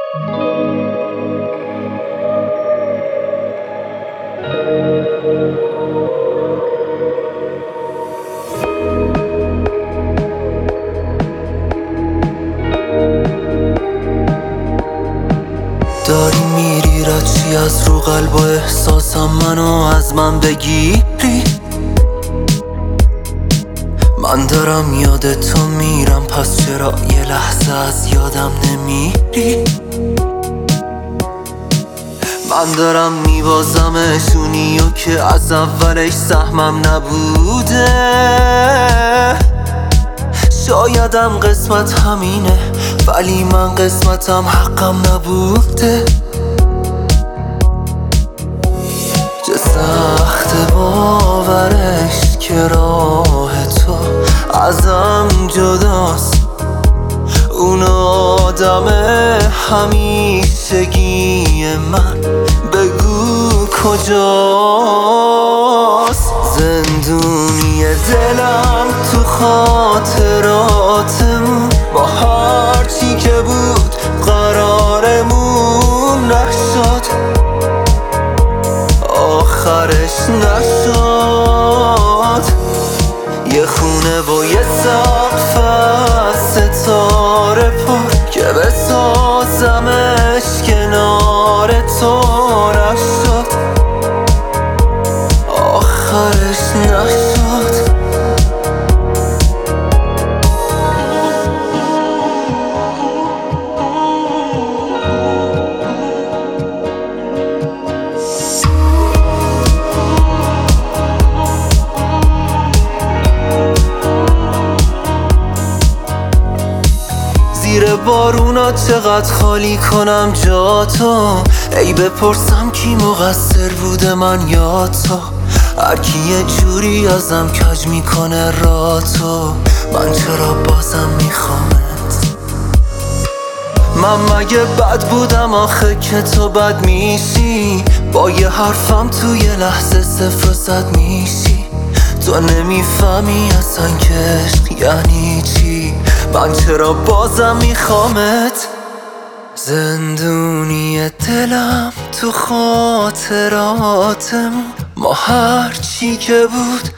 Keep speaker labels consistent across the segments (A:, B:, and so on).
A: داری میری رچی از رو قلب و احساسم منو از من بگیری. من دارم یاد تو میرم، پس چرا یه لحظه از یادم نمیری؟ من دارم میبازمشونی و که از اولش سهمم نبوده. شایدم قسمت همینه، ولی من قسمتم حقم نبوده. چه سخت باورش که راه تو ازم جداست. اون آدم همیشگی من بگو کجاست؟ زندونی دلم تو خاطراتمون، با هرچی که بود قرارمون نشد، آخرش نشد. یه خونه و یه سقف از ستاره پر که بسازمش کنار تو نشد، آخرش نشد. زیر بارونا چقدر خالی کنم جا تو، ای بپرسم کی مقصر بوده من یا تو. هرکی یه جوری ازم کج میکنه را تو، من چرا بازم میخوامت؟ من مگه بد بودم آخه که تو بد میشی؟ با یه حرفم تو یه لحظه 0 و 100 میشی. تو نمیفهمی اصلا که عشق یعنی چی، من چرا بازم میخوامت؟ زندونی دلم تو خاطراتمون، ما هرچی که بود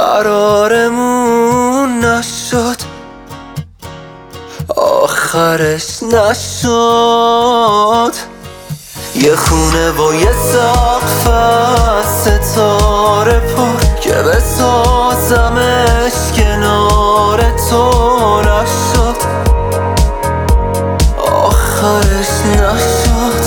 A: قرارمون نشد، آخرش نشد. یه خونه و یه سقف از ستاره پر که بسازمش کنار تو نشد، آخرش نشد.